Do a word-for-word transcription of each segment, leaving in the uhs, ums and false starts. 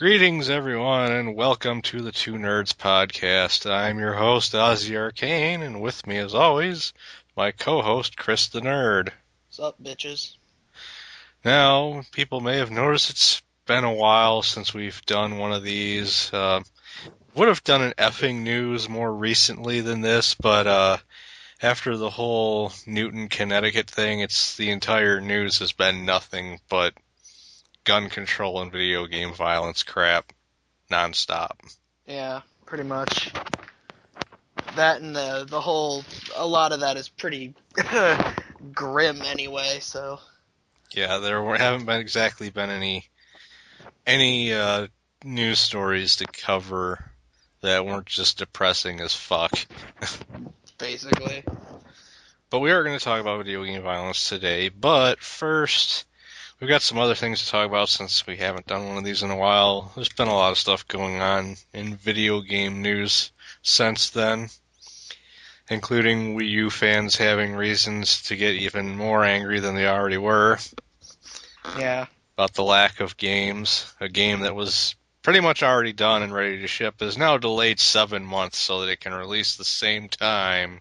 Greetings, everyone, and welcome to the Two Nerds Podcast. I'm your host, Ozzy Arcane, and with me, as always, my co-host, Chris the Nerd. What's up, bitches? Now, people may have noticed it's been a while since we've done one of these. Uh, would have done an effing news more recently than this, but uh, after the whole Newton, Connecticut thing, it's the entire news has been nothing but gun control and video game violence crap nonstop. Yeah, pretty much. That and the the whole, a lot of that is pretty grim anyway, so. Yeah, there were, haven't been exactly been any any uh, news stories to cover that weren't just depressing as fuck. Basically. But we are going to talk about video game violence today, but first, we've got some other things to talk about since we haven't done one of these in a while. There's been a lot of stuff going on in video game news since then, including Wii U fans having reasons to get even more angry than they already were. Yeah. About the lack of games. A game that was pretty much already done and ready to ship is now delayed seven months so that it can release the same time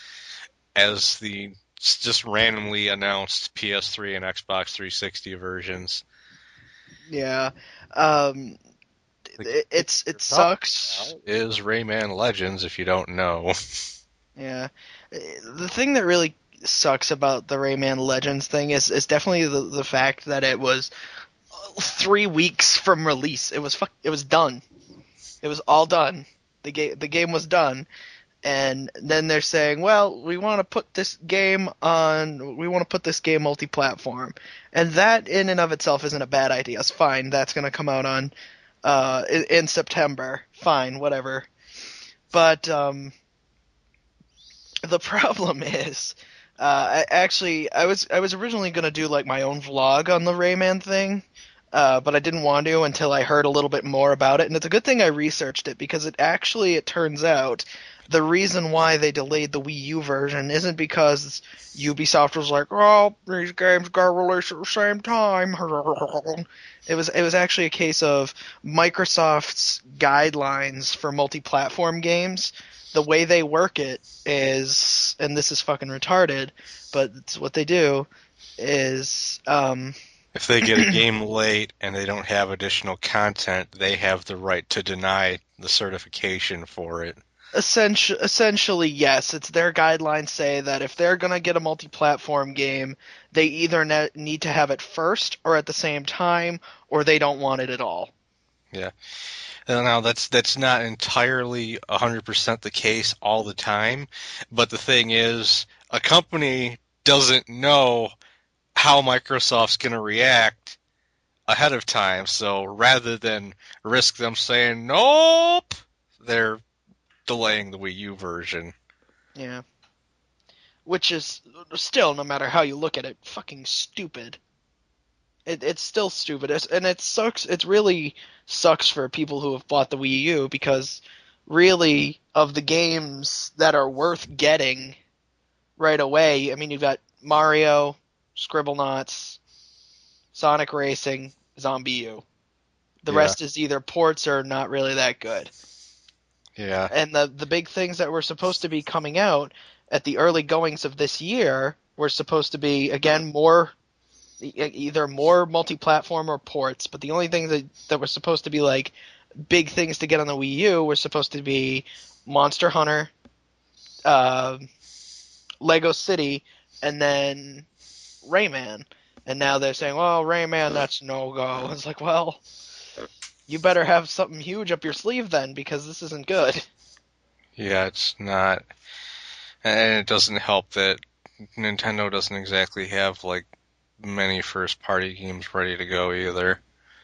as the just randomly announced P S three and Xbox three sixty versions. Yeah. Um, it, it's it sucks. Is Rayman Legends, if you don't know. Yeah. The thing that really sucks about the Rayman Legends thing is, is definitely the, the fact that it was three weeks from release. It was fuck, it was done. It was all done. The game the game was done. And then they're saying, well, we want to put this game on, we want to put this game multi-platform. And that in and of itself isn't a bad idea. It's fine. That's going to come out on, uh, in, in September. Fine, whatever. But, um, the problem is, uh, I actually, I was, I was originally going to do like my own vlog on the Rayman thing. Uh, but I didn't want to until I heard a little bit more about it. And it's a good thing I researched it because it actually, it turns out, the reason why they delayed the Wii U version isn't because Ubisoft was like, oh, these games got released at the same time. It was it was actually a case of Microsoft's guidelines for multi-platform games. The way they work it is, and this is fucking retarded, but it's what they do, is... Um, if they get a game late and they don't have additional content, they have the right to deny the certification for it. Essentially, essentially, yes. It's their guidelines say that if they're going to get a multi-platform game, they either ne- need to have it first or at the same time, or they don't want it at all. Yeah. And now, that's that's not entirely one hundred percent the case all the time, but the thing is, a company doesn't know how Microsoft's going to react ahead of time, so rather than risk them saying, nope, they're delaying the Wii U version. Yeah. Which is still, no matter how you look at it, fucking stupid. It, it's still stupid. It's, and it sucks. It really sucks for people who have bought the Wii U because really, of the games that are worth getting right away, I mean, you've got Mario, Scribblenauts, Sonic Racing, Zombie U. The Yeah. rest is either ports or not really that good. Yeah. And the the big things that were supposed to be coming out at the early goings of this year were supposed to be, again, more either more multi-platform or ports, but the only things that, that were supposed to be like big things to get on the Wii U were supposed to be Monster Hunter, uh, Lego City, and then Rayman. And now they're saying, well, Rayman, that's no-go. It's like, well, you better have something huge up your sleeve then, because this isn't good. Yeah, it's not. And it doesn't help that Nintendo doesn't exactly have, like, many first-party games ready to go either.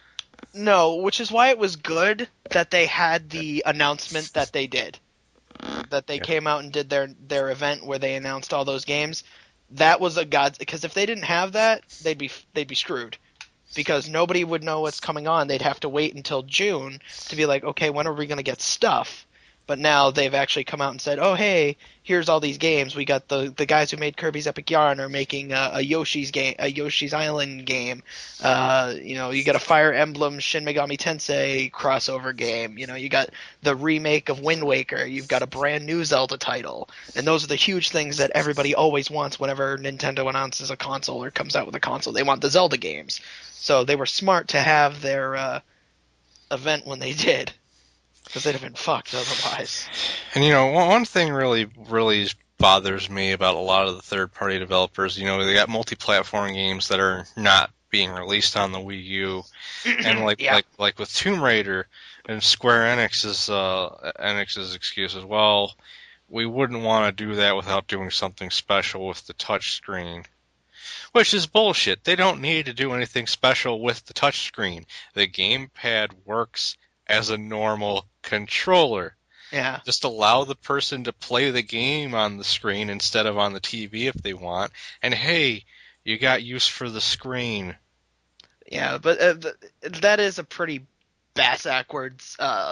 No, which is why it was good that they had the announcement that they did. That they Yeah. came out and did their, their event where they announced all those games. That was a god, because if they didn't have that, they'd be they'd be screwed. Because nobody would know what's coming on. They'd have to wait until June to be like, okay, when are we going to get stuff? But now they've actually come out and said, "Oh, hey, here's all these games. We got the the guys who made Kirby's Epic Yarn are making a, a Yoshi's game, a Yoshi's Island game. Uh, you know, you got a Fire Emblem Shin Megami Tensei crossover game. You know, you got the remake of Wind Waker. You've got a brand new Zelda title, and those are the huge things that everybody always wants whenever Nintendo announces a console or comes out with a console. They want the Zelda games. So they were smart to have their uh, event when they did." Because they'd have been fucked otherwise. And you know, one, one thing really, really bothers me about a lot of the third-party developers. You know, they got multi-platform games that are not being released on the Wii U, and like, Yeah. like, like with Tomb Raider and Square Enix's, uh, Enix's excuse as well. We wouldn't want to do that without doing something special with the touchscreen. Which is bullshit. They don't need to do anything special with the touchscreen. The gamepad works as a normal controller. Yeah. Just allow the person to play the game on the screen instead of on the T V if they want. And hey, you got use for the screen. Yeah, but uh, th- that is a pretty bass-backwards uh,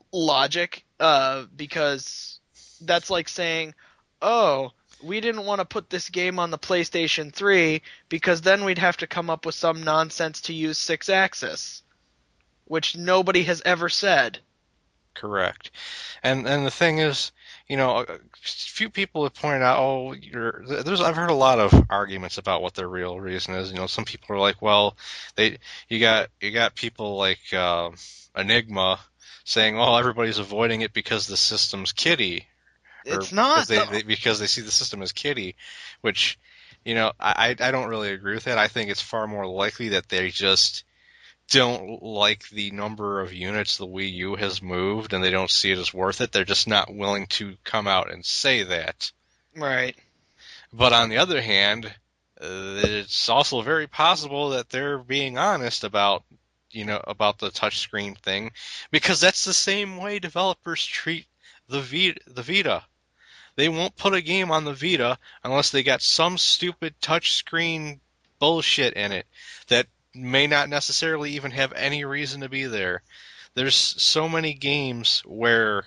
logic, uh, because that's like saying, oh, we didn't want to put this game on the PlayStation three because then we'd have to come up with some nonsense to use six-axis, which nobody has ever said. Correct. And and the thing is, you know, a few people have pointed out, oh, you're, there's I've heard a lot of arguments about what their real reason is. You know, some people are like, well, they you got you got people like uh, Enigma saying, well, everybody's avoiding it because the system's kiddie, or It's not, because they, though. they because they see the system as kiddie, which, you know, I I don't really agree with that. I think it's far more likely that they just don't like the number of units the Wii U has moved and they don't see it as worth it. They're just not willing to come out and say that. Right. But on the other hand, uh, it's also very possible that they're being honest about, you know, about the touchscreen thing, because that's the same way developers treat the Vita, the Vita. They won't put a game on the Vita unless they got some stupid touchscreen bullshit in it that may not necessarily even have any reason to be there. There's so many games where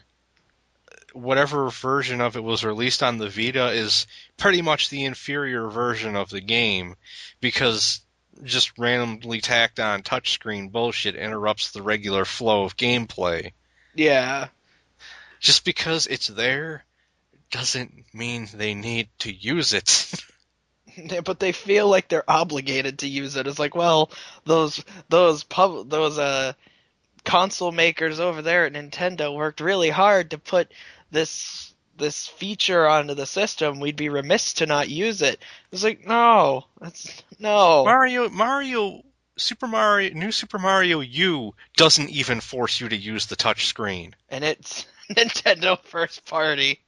whatever version of it was released on the Vita is pretty much the inferior version of the game, because just randomly tacked on touchscreen bullshit interrupts the regular flow of gameplay. Yeah. Just because it's there doesn't mean they need to use it. But they feel like they're obligated to use it. It's like, well, those those pub those uh console makers over there at Nintendo worked really hard to put this this feature onto the system. We'd be remiss to not use it. It's like, no, that's no. Mario, Mario, Super Mario, New Super Mario U doesn't even force you to use the touch screen. And it's Nintendo first party.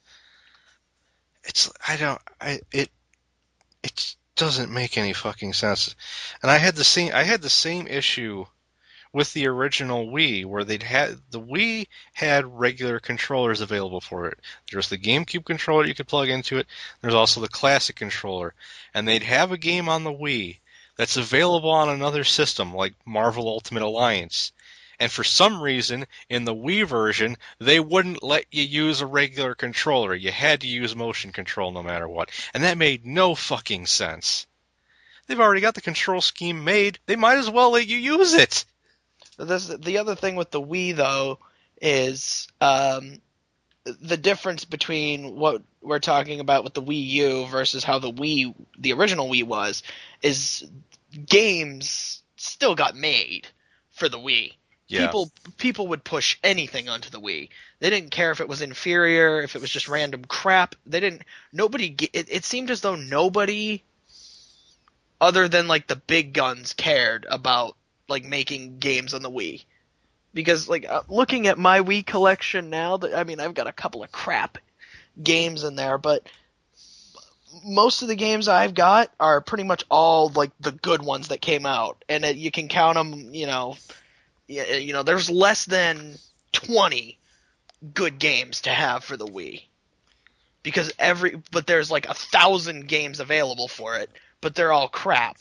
It's I don't I it it doesn't make any fucking sense. And I had the same I had the same issue with the original Wii, where they'd had the Wii had regular controllers available for it. There was the GameCube controller you could plug into it. There's also the classic controller, and they'd have a game on the Wii that's available on another system like Marvel Ultimate Alliance. And for some reason, in the Wii version, they wouldn't let you use a regular controller. You had to use motion control no matter what. And that made no fucking sense. They've already got the control scheme made. They might as well let you use it. This, the other thing with the Wii, though, is um, the difference between what we're talking about with the Wii U versus how the Wii, the original Wii was, is games still got made for the Wii. Yeah. People people would push anything onto the Wii. They didn't care if it was inferior, if it was just random crap. They didn't. Nobody. It, it seemed as though nobody, other than like the big guns, cared about like making games on the Wii. Because like uh, looking at my Wii collection now, that I mean, I've got a couple of crap games in there, but most of the games I've got are pretty much all like the good ones that came out, and it, you can count them. You know. You know, there's less than twenty good games to have for the Wii, because every but there's like a thousand games available for it, but they're all crap.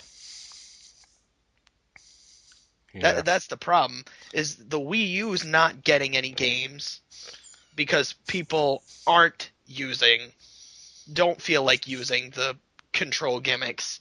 Yeah. That that's the problem. Is the Wii U's not getting any games, because people aren't using, don't feel like using the control gimmicks.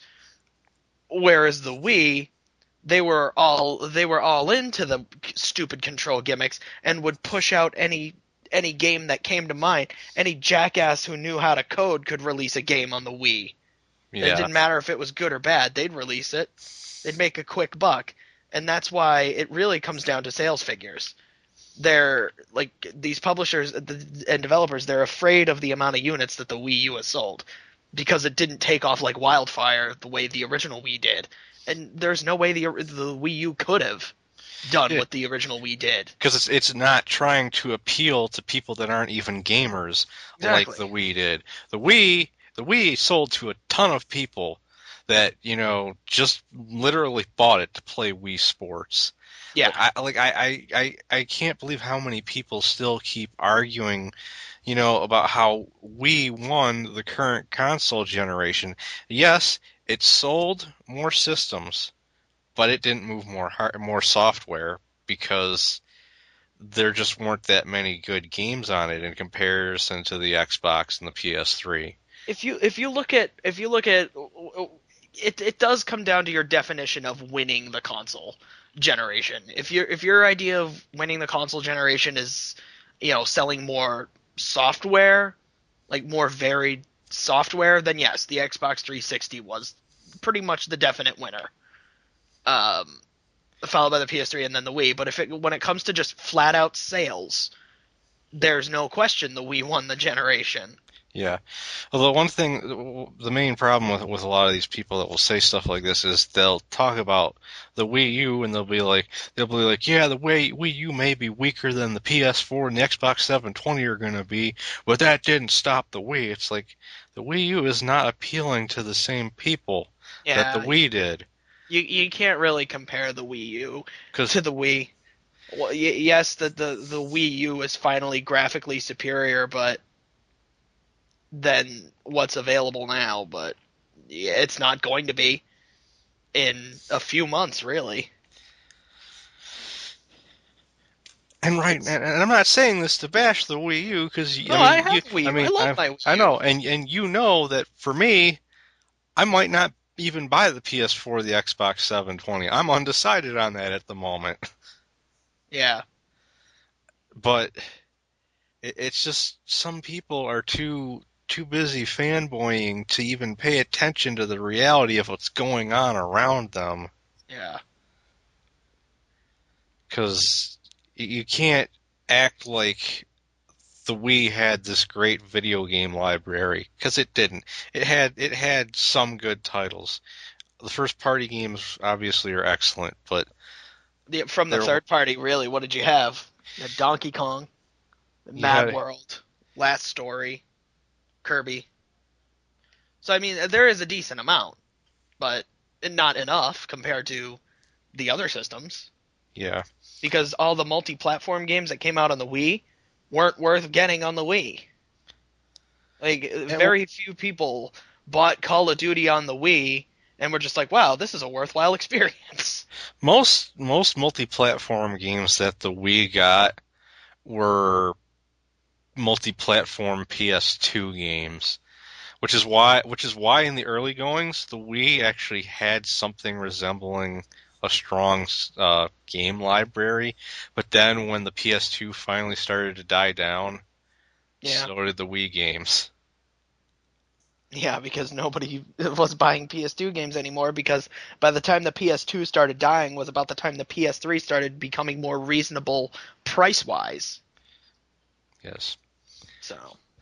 Whereas the Wii, they were all they were all into the stupid control gimmicks and would push out any any game that came to mind. Any jackass who knew how to code could release a game on the Wii. Yeah. It didn't matter if it was good or bad. They'd release it. They'd make a quick buck. And that's why it really comes down to sales figures. They're, like, these publishers and developers, they're afraid of the amount of units that the Wii U has sold. Because it didn't take off like wildfire the way the original Wii did. And there's no way the the Wii U could have done yeah. what the original Wii did. Because it's, it's not trying to appeal to people that aren't even gamers exactly. like the Wii did. The Wii... The Wii sold to a ton of people that, you know, just literally bought it to play Wii Sports. Yeah. Like, I, like I, I, I can't believe how many people still keep arguing, you know, about how Wii won the current console generation. Yes, it sold more systems, but it didn't move more hard, more software because there just weren't that many good games on it in comparison to the Xbox and the P S three. If you if you look at if you look at it, it does come down to your definition of winning the console generation. If your if your idea of winning the console generation is, you know, selling more software, like more varied software, then yes, the Xbox three sixty was pretty much the definite winner. Um, followed by the P S three and then the Wii. But if it when it comes to just flat out sales, there's no question the Wii won the generation. Yeah. Although one thing, the main problem with, with a lot of these people that will say stuff like this is they'll talk about the Wii U and they'll be like, they'll be like, yeah, the Wii, Wii U may be weaker than the P S four and the Xbox seven twenty are going to be, but that didn't stop the Wii. It's like, the Wii U is not appealing to the same people yeah, that the Wii did. You you can't really compare the Wii U to the Wii. Well, y- yes, the, the, the Wii U is finally graphically superior, but than what's available now, but yeah, it's not going to be in a few months, really. And right, and, and I'm not saying this to bash the Wii U because no, I, mean, I have you, Wii U. I mean, I love I, my Wii U. I know, and and you know that for me, I might not even buy the P S four or the Xbox seven twenty. I'm undecided on that at the moment. Yeah, but it, it's just some people are too. too busy fanboying to even pay attention to the reality of what's going on around them. Yeah. Because you can't act like the Wii had this great video game library, because it didn't. It had it had some good titles. The first party games obviously are excellent, but the, from the third party, really, what did you have? You had Donkey Kong, Mad had, World, Last Story, Kirby. So I mean, there is a decent amount, but not enough compared to the other systems. Yeah. Because all the multi-platform games that came out on the Wii weren't worth getting on the Wii. Like, and very few people bought Call of Duty on the Wii and were just like, wow, this is a worthwhile experience. Most most multi-platform games that the Wii got were multi-platform P S two games, which is why which is why in the early goings the Wii actually had something resembling a strong uh, game library, but then when the P S two finally started to die down, yeah. so did the Wii games. Yeah, because nobody was buying P S two games anymore, because by the time the P S two started dying was about the time the P S three started becoming more reasonable price-wise. Yes. So,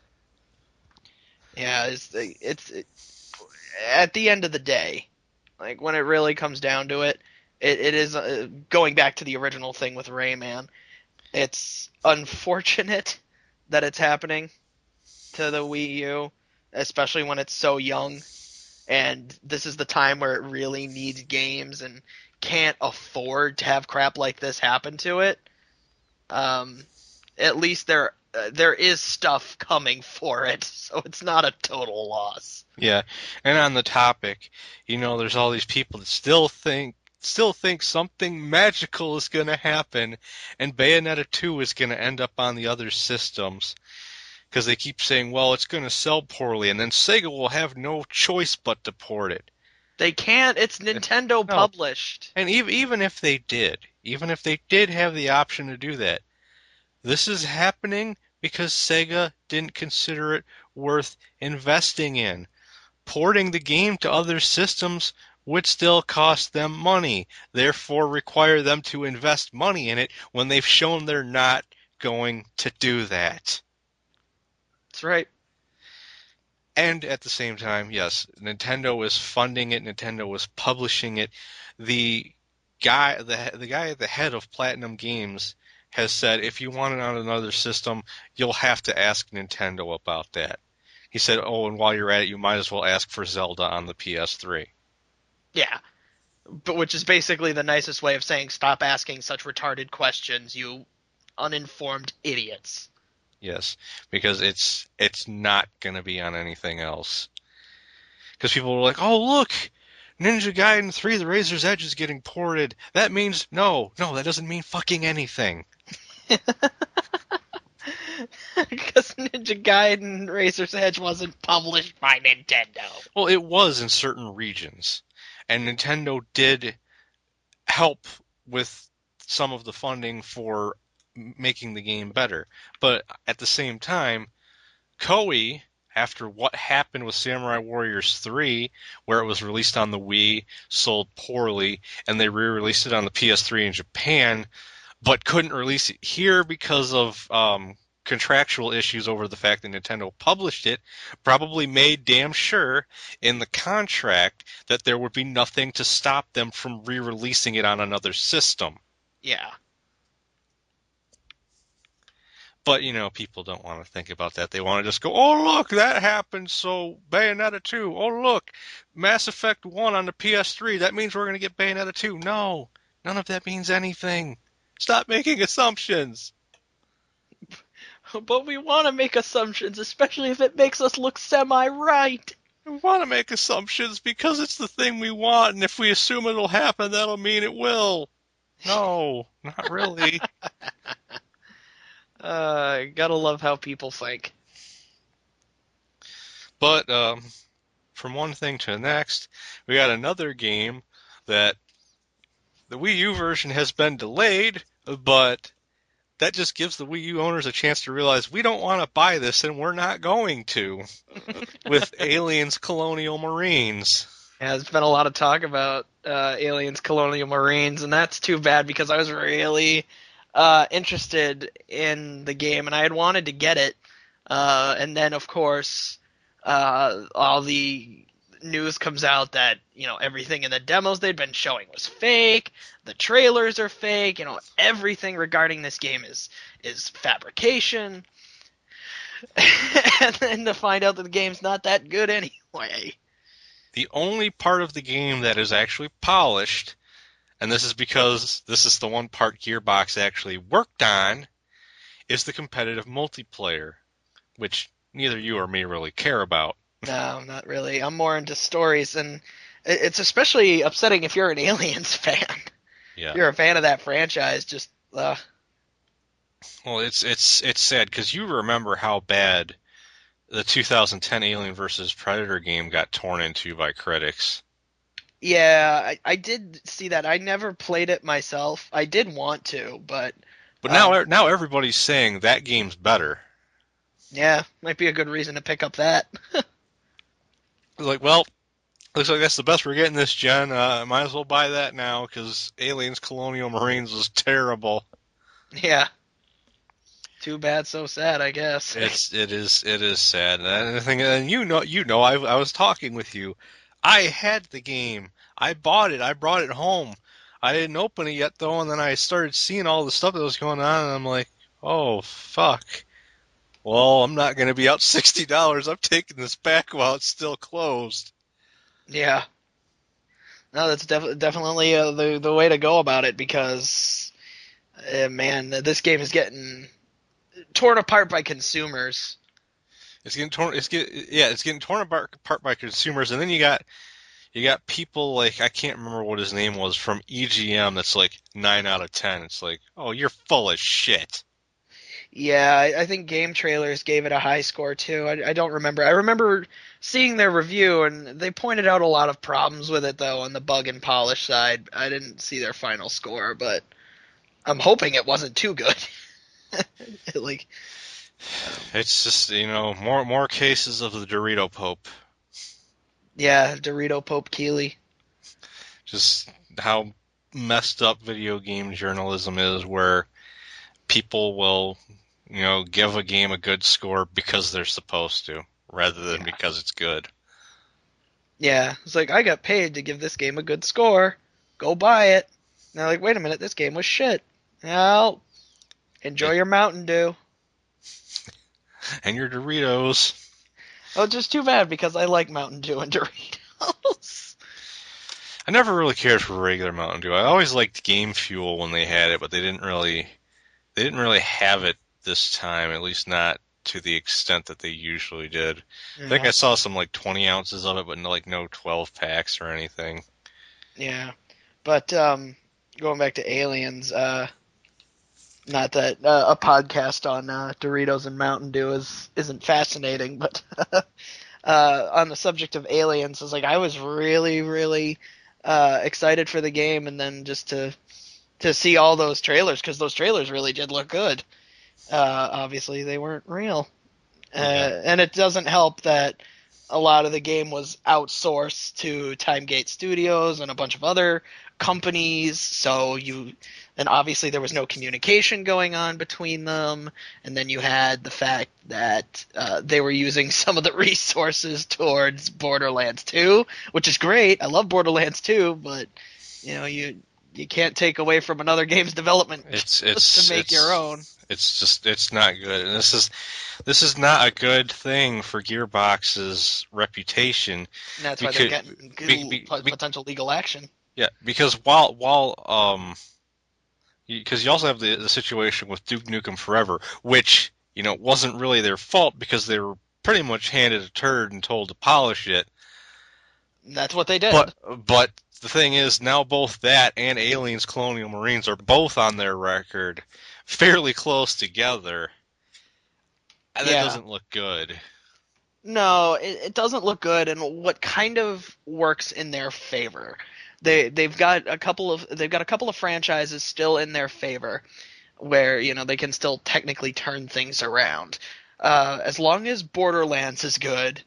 yeah, it's, it's it, at the end of the day, like when it really comes down to it, it, it is uh, going back to the original thing with Rayman. It's unfortunate that it's happening to the Wii U, especially when it's so young, and this is the time where it really needs games and can't afford to have crap like this happen to it. Um, at least there uh, there is stuff coming for it, so it's not a total loss. Yeah, and on the topic, you know, there's all these people that still think still think something magical is going to happen, and Bayonetta two is going to end up on the other systems. Because they keep saying, well, it's going to sell poorly, and then Sega will have no choice but to port it. They can't. It's Nintendo No. published. And even even if they did, even if they did have the option to do that, this is happening because Sega didn't consider it worth investing in. Porting the game to other systems would still cost them money, therefore require them to invest money in it when they've shown they're not going to do that. That's right. And at the same time, yes, Nintendo is funding it, Nintendo is publishing it. The guy the the guy at the head of Platinum Games has said if you want it on another system, you'll have to ask Nintendo about that. He said, oh, and while you're at it, you might as well ask for Zelda on the P S three. Yeah. But which is basically the nicest way of saying stop asking such retarded questions, you uninformed idiots. Yes, because it's it's not going to be on anything else. Because people were like, oh, look, Ninja Gaiden three, The Razor's Edge is getting ported. That means, no, no, that doesn't mean fucking anything. Because Ninja Gaiden Razor's Edge wasn't published by Nintendo. Well, it was in certain regions. And Nintendo did help with some of the funding for making the game better. But at the same time, Koei, after what happened with Samurai Warriors three, where it was released on the Wii, sold poorly, and they re-released it on the P S three in Japan, but couldn't release it here because of um, contractual issues over the fact that Nintendo published it, probably made damn sure in the contract that there would be nothing to stop them from re-releasing it on another system. Yeah. But, you know, people don't want to think about that. They want to just go, oh, look, that happened, so Bayonetta two. Oh, look, Mass Effect one on the P S three. That means we're going to get Bayonetta two. No, none of that means anything. Stop making assumptions. But we want to make assumptions, especially if it makes us look semi-right. We want to make assumptions because it's the thing we want, and if we assume it'll happen, that'll mean it will. No, not really. Uh, gotta love how people think. But um, from one thing to the next, we got another game that the Wii U version has been delayed, but that just gives the Wii U owners a chance to realize we don't want to buy this, and we're not going to, with Aliens Colonial Marines. Yeah, there's been a lot of talk about uh, Aliens Colonial Marines, and that's too bad because I was really uh, interested in the game, and I had wanted to get it. Uh, and then, of course, uh, all the news comes out that, you know, everything in the demos they'd been showing was fake, the trailers are fake, you know, everything regarding this game is is fabrication. And then to find out that the game's not that good anyway. The only part of the game that is actually polished, and this is because this is the one part Gearbox actually worked on, is the competitive multiplayer, which neither you or me really care about. No, not really. I'm more into stories, and it's especially upsetting if you're an Aliens fan. Yeah. If you're a fan of that franchise, just uh Well, it's it's it's sad because you remember how bad the two thousand ten Alien versus Predator game got torn into by critics. Yeah, I, I did see that. I never played it myself. I did want to, but But now um, now everybody's saying that game's better. yeah, might be a good reason to pick up that. It's like, well, looks like that's the best we're getting this gen. Uh, might as well buy that now because Aliens Colonial Marines was terrible. Yeah. Too bad, so sad, I guess. It's it is it is sad. And the thing, and you know you know I I was talking with you. I had the game. I bought it. I brought it home. I didn't open it yet though, and then I started seeing all the stuff that was going on, and I'm like, oh fuck. Well, I'm not going to be out sixty dollars. I'm taking this back while it's still closed. Yeah. No, that's def- definitely uh, the the way to go about it because, uh, man, this game is getting torn apart by consumers. It's getting torn. It's get yeah. It's getting torn apart, apart by consumers, and then you got you got people like, I can't remember what his name was, from E G M that's like nine out of ten. It's like, oh, you're full of shit. Yeah, I, I think Game Trailers gave it a high score too. I, I don't remember. I remember seeing their review, and they pointed out a lot of problems with it though on the bug and polish side. I didn't see their final score, but I'm hoping it wasn't too good. like, It's just, you know, more more cases of the Dorito Pope. yeah, Dorito Pope Keeley. Just how messed up video game journalism is, where people will, you know, give a game a good score because they're supposed to, rather than Yeah. because it's good. Yeah, it's like I got paid to give this game a good score. Go buy it. And they're like, wait a minute, this game was shit. Well, enjoy It- your Mountain Dew. And your Doritos. Oh, just too bad because I like Mountain Dew and Doritos. I never really cared for regular Mountain Dew. I always liked Game Fuel when they had it, but they didn't really they didn't really have it this time, at least not to the extent that they usually did. I think I saw some like twenty ounces of it, but no, like no twelve packs or anything. Yeah, but um, going back to Aliens, uh, not that uh, a podcast on uh, Doritos and Mountain Dew is isn't fascinating, but uh, on the subject of Aliens, is like I was really, really uh, excited for the game, and then just to to see all those trailers because those trailers really did look good. Uh, obviously, they weren't real, uh, Yeah. and it doesn't help that a lot of the game was outsourced to Timegate Studios and a bunch of other companies. So you, and obviously there was no communication going on between them. And then you had the fact that uh, they were using some of the resources towards Borderlands two, which is great. I love Borderlands two, but you know you you can't take away from another game's development It's just it's to make it's, your own. It's just it's not good. And this is this is not a good thing for Gearbox's reputation. And that's why they're Because getting be, be, be, potential legal action. yeah, because while while um because you also have the, the situation with Duke Nukem Forever, which, you know, wasn't really their fault because they were pretty much handed a turd and told to polish it. And that's what they did. But but the thing is, now both that and Aliens Colonial Marines are both on their record fairly close together. And that Yeah. doesn't look good. No, it, it doesn't look good, and what kind of works in their favor? They they've got a couple of they've got a couple of franchises still in their favor, where you know they can still technically turn things around. Uh, as long as Borderlands is good,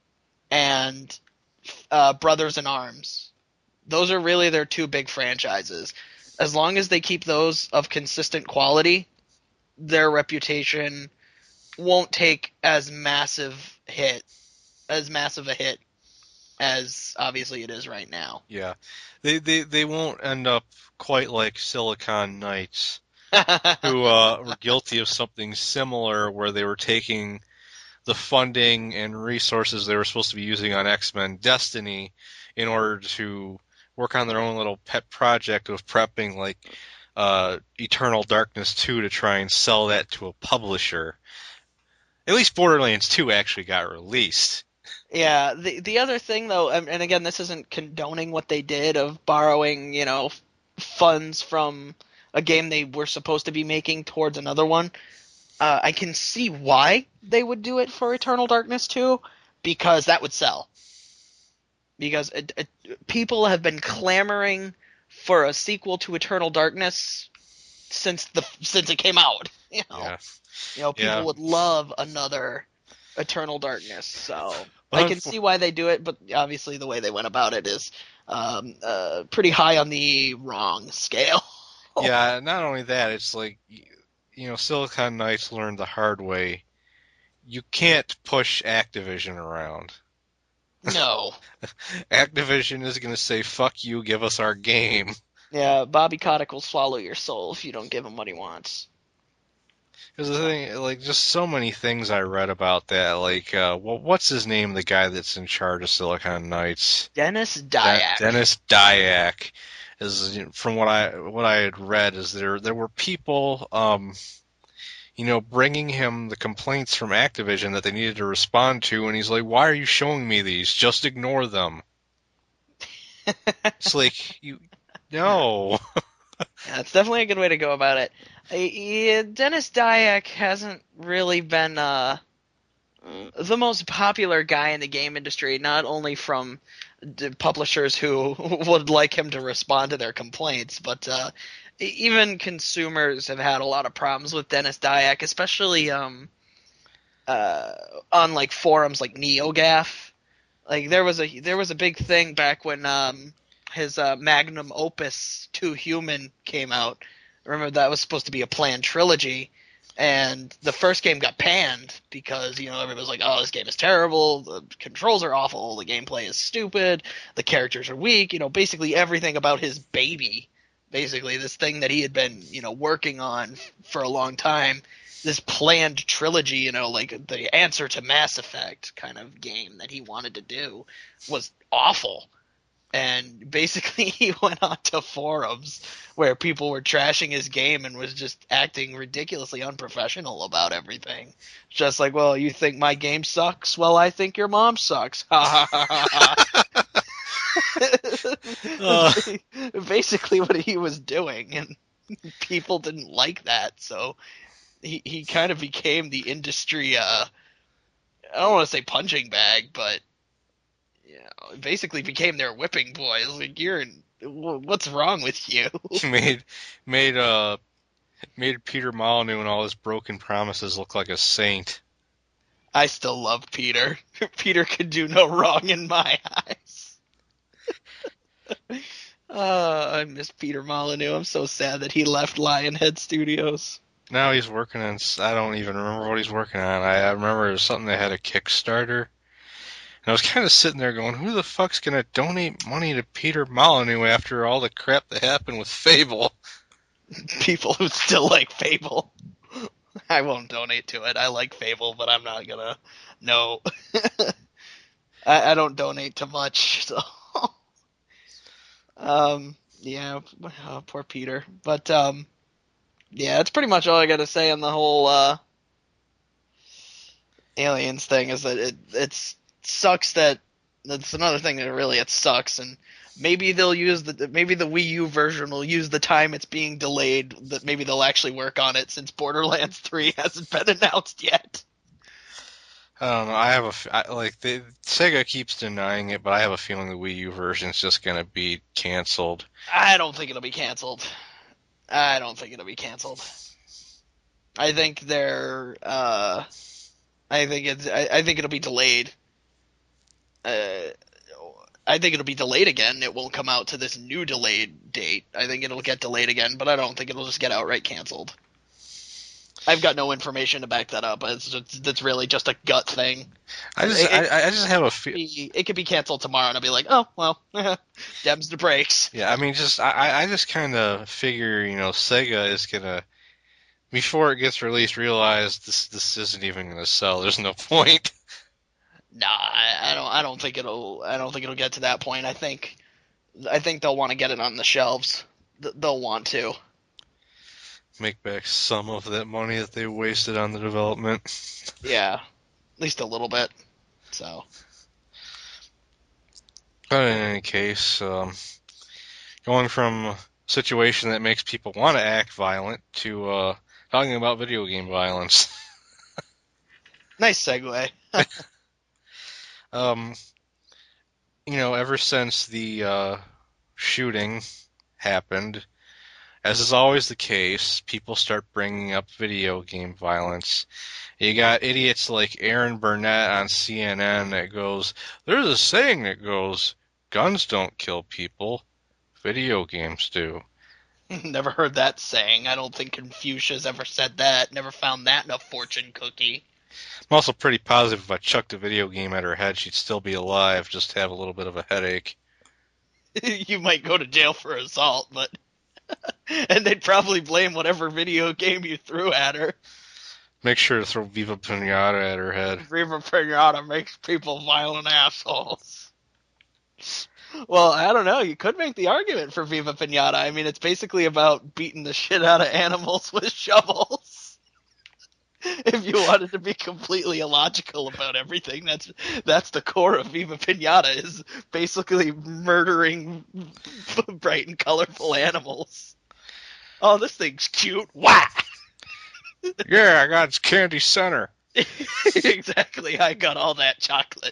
and uh, Brothers in Arms, those are really their two big franchises. As long as they keep those of consistent quality, their reputation won't take as massive hit as massive a hit as obviously it is right now. Yeah. They they, they won't end up quite like Silicon Knights, who uh, were guilty of something similar, where they were taking the funding and resources they were supposed to be using on X-Men Destiny in order to work on their own little pet project of prepping like uh, Eternal Darkness two to try and sell that to a publisher. At least Borderlands two actually got released. Yeah, the the other thing though, and and again, this isn't condoning what they did of borrowing, you know, funds from a game they were supposed to be making towards another one. Uh, I can see why they would do it for Eternal Darkness two, because that would sell. Because it, it, people have been clamoring for a sequel to Eternal Darkness since the since it came out. You know, Yeah. you know, people Yeah. would love another Eternal Darkness. So Well, I can see why they do it, but obviously the way they went about it is um, uh, pretty high on the wrong scale. Yeah, not only that, it's like, you know, Silicon Knights learned the hard way. You can't push Activision around. No. Activision is going to say, fuck you, give us our game. Yeah, Bobby Kotick will swallow your soul if you don't give him what he wants. Because the thing, like, just so many things I read about that, like, uh, well, what's his name, the guy that's in charge of Silicon Knights? Dennis De- Dyack. Dennis Dyack. Is, from what I what I had read, is there there were people, um, you know, bringing him the complaints from Activision that they needed to respond to, and he's like, "Why are you showing me these? Just ignore them." It's like you no. Yeah, it's definitely a good way to go about it. Uh, yeah, Dennis Dyack hasn't really been uh, the most popular guy in the game industry, not only from d- publishers who would like him to respond to their complaints, but uh, e- even consumers have had a lot of problems with Dennis Dyack, especially um, uh, on like forums like NeoGAF. Like there was a there was a big thing back when um, his uh, magnum opus Two Human came out. Remember that was supposed to be a planned trilogy, and the first game got panned because you know everybody was like, "Oh, this game is terrible. The controls are awful. The gameplay is stupid. The characters are weak." You know, basically everything about his baby, basically this thing that he had been you know working on for a long time, this planned trilogy, you know, like the answer to Mass Effect kind of game that he wanted to do, was awful. And basically, he went on to forums where people were trashing his game and was just acting ridiculously unprofessional about everything. Just like, well, you think my game sucks? Well, I think your mom sucks. Ha ha ha ha ha. uh, That's basically what he was doing, and people didn't like that, so he, he kind of became the industry, uh, I don't want to say punching bag, but you know, basically became their whipping boy. It's like, you're in, what's wrong with you? made made uh made Peter Molyneux and all his broken promises look like a saint. I still love Peter. Peter could do no wrong in my eyes. Uh, I miss Peter Molyneux. I'm so sad that he left Lionhead Studios. Now he's working on. I don't even remember what he's working on. I, I remember it was something that had a Kickstarter. And I was kind of sitting there going, who the fuck's going to donate money to Peter Molyneux after all the crap that happened with Fable? People who still like Fable. I won't donate to it. I like Fable, but I'm not gonna. No. I, I don't donate to much, so. um, yeah, oh, poor Peter. But, um, yeah, that's pretty much all I gotta say on the whole, uh, Aliens thing, is that it it's sucks that that's another thing that really it sucks, and maybe they'll use the maybe the Wii U version will use the time it's being delayed, that maybe they'll actually work on it since Borderlands three hasn't been announced yet. I don't know. I have a f- I, like the Sega keeps denying it, but I have a feeling the Wii U version is just going to be canceled. I don't think it'll be canceled. I don't think it'll be canceled. I think they're uh I think it's I, I think it'll be delayed. Uh I think it'll be delayed again. It won't come out to this new delayed date. I think it'll get delayed again, but I don't think it'll just get outright canceled. I've got no information to back that up. It's just, that's really just a gut thing. I just It, I, I just have a feel. it, it could be canceled tomorrow, and I'll be like, oh well, Deb's the brakes. Yeah, I mean, just I I just kind of figure, you know, Sega is gonna, before it gets released, realize this this isn't even gonna sell. There's no point. Nah, I, I don't. I don't think it'll. I don't think it'll get to that point. I think. I think they'll want to get it on the shelves. They'll want to. Make back some of that money that they wasted on the development. Yeah, at least a little bit. So. But in any case, um, going from a situation that makes people want to act violent to uh, talking about video game violence. Nice segue. um, you know, ever since the uh, shooting happened, as is always the case, people start bringing up video game violence. You got idiots like Aaron Burnett on C N N that goes, there's a saying that goes, guns don't kill people, video games do. Never heard that saying. I don't think Confucius ever said that. Never found that in a fortune cookie. I'm also pretty positive if I chucked a video game at her head, she'd still be alive, just have a little bit of a headache. You might go to jail for assault, but... and they'd probably blame whatever video game you threw at her. Make sure to throw Viva Pinata at her head. Viva Pinata makes people violent assholes. Well, I don't know. You could make the argument for Viva Pinata. I mean, it's basically about beating the shit out of animals with shovels. If you wanted to be completely illogical about everything, that's that's the core of Viva Pinata, is basically murdering bright and colorful animals. Oh, this thing's cute. Wah! Yeah, I got its candy center. Exactly. I got all that chocolate.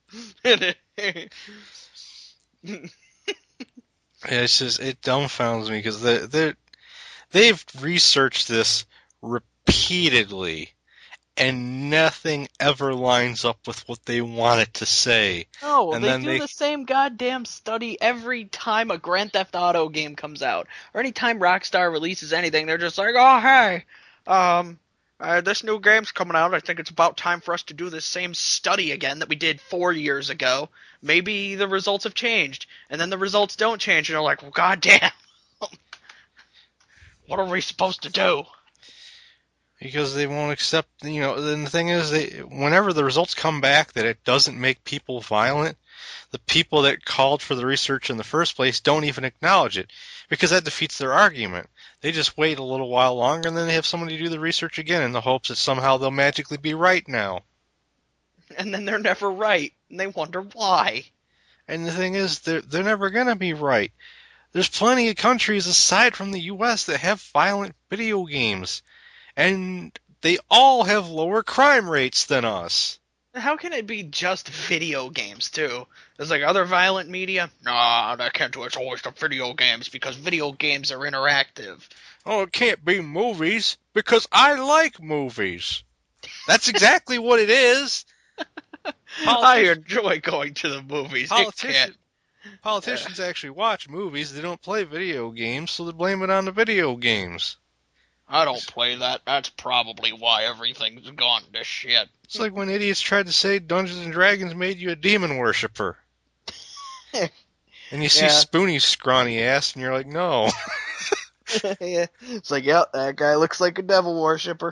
Yeah, it's just, it dumbfounds me because they they they've researched this repeatedly, and nothing ever lines up with what they want it to say. Oh, well, And they then do they the same goddamn study every time a Grand Theft Auto game comes out, or any time Rockstar releases anything. They're just like, oh, hey, um, uh, this new game's coming out. I think it's about time for us to do this same study again that we did four years ago. Maybe the results have changed, and then the results don't change, and they're like, well, goddamn, what are we supposed to do? because they won't accept, you know, then the thing is, they whenever the results come back that it doesn't make people violent, the people that called for the research in the first place don't even acknowledge it, because that defeats their argument. They just wait a little while longer, and then they have somebody do the research again in the hopes that somehow they'll magically be right now. And then they're never right, and they wonder why. And the thing is, they're, they're never going to be right. There's plenty of countries aside from the U S that have violent video games, and they all have lower crime rates than us. How can it be just video games, too? There's like other violent media? Nah, that can't do it. It's always the video games, because video games are interactive. Oh, it can't be movies, because I like movies. That's exactly what it is. I enjoy going to the movies. It Politician, can't. politicians actually watch movies. They don't play video games, so they blame it on the video games. I don't play that. That's probably why everything's gone to shit. It's like when idiots tried to say Dungeons and Dragons made you a demon worshiper. And you see Yeah. Spoonie's scrawny ass, and you're like, no. Yeah. It's like, yep, that guy looks like a devil worshipper.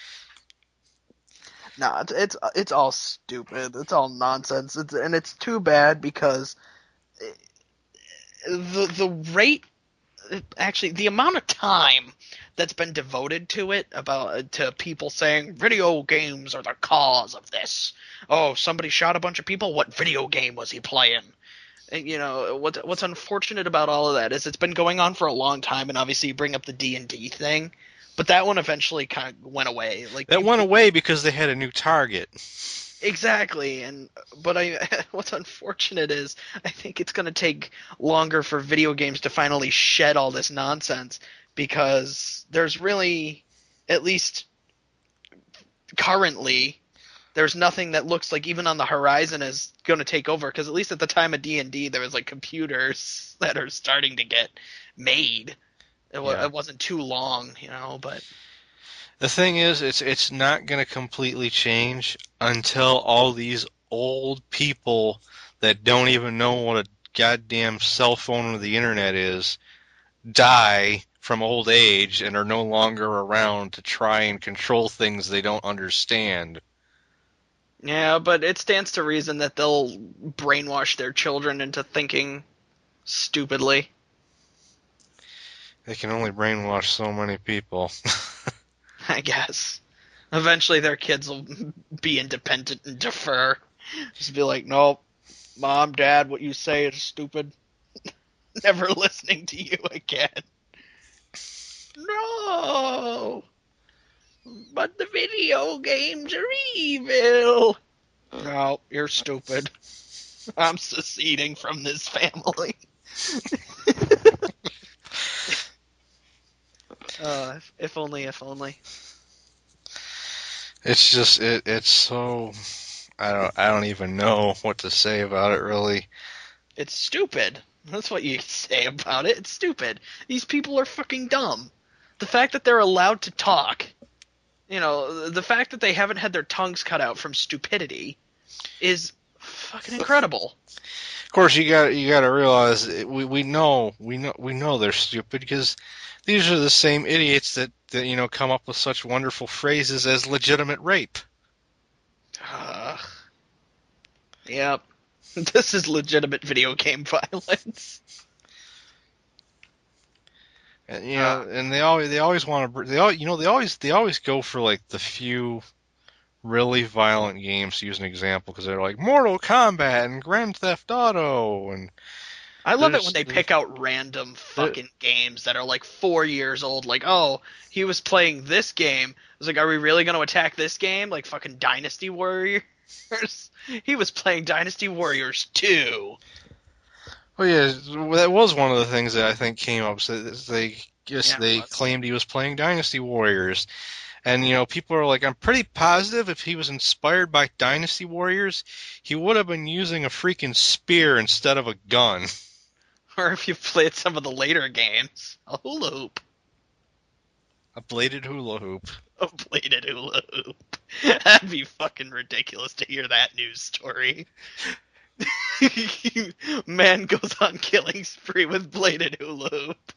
Nah, it's it's, it's all stupid. It's all nonsense. It's, and it's too bad because the the rate, actually, the amount of time that's been devoted to it, about to people saying video games are the cause of this. Oh, somebody shot a bunch of people. What video game was he playing? And, you know, what what's unfortunate about all of that is it's been going on for a long time, and obviously you bring up the D and D thing, but that one eventually kind of went away. Like That people, went away because they had a new target. exactly, and but I what's unfortunate is I think it's going to take longer for video games to finally shed all this nonsense, because there's really, at least currently, there's nothing that looks like even on the horizon is going to take over, because at least at the time of D and D there was like computers that are starting to get made. It, wa- Yeah. it wasn't too long, you know, but The thing is, it's it's not going to completely change until all these old people that don't even know what a goddamn cell phone or the internet is die from old age and are no longer around to try and control things they don't understand. yeah, but it stands to reason that they'll brainwash their children into thinking stupidly. They can only brainwash so many people. I guess. Eventually their kids will be independent and defer. Just be like, nope, mom, dad, what you say is stupid. Never listening to you again. No! But the video games are evil! No, you're stupid. I'm seceding from this family. uh, if, if only, if only. It's just it it's so I don't I don't even know what to say about it really. It's stupid. That's what you say about it. It's stupid. These people are fucking dumb. The fact that they're allowed to talk, you know, the fact that they haven't had their tongues cut out from stupidity is fucking incredible. Of course, you got you got to realize it- we we know we know we know they're stupid because these are the same idiots that, that you know come up with such wonderful phrases as legitimate rape. Uh, yep. This is legitimate video game violence. And, you Uh, know, and they always they always want to they all you know they always they always go for like the few really violent games to use an example because they're like Mortal Kombat and Grand Theft Auto and I love it when there's, they there's pick out random there, fucking games that are like four years old. Like, oh, he was playing this game. I was like, are we really going to attack this game? Like fucking Dynasty Warriors. He was playing Dynasty Warriors two. oh yeah, that was one of the things that I think came up. So they yes Yeah, it they was. claimed he was playing Dynasty Warriors. And, you know, people are like, I'm pretty positive if he was inspired by Dynasty Warriors, he would have been using a freaking spear instead of a gun. Or if you played some of the later games, a hula hoop. A bladed hula hoop. A bladed hula hoop. That'd be fucking ridiculous to hear that news story. Man goes on killing spree with bladed hula hoop.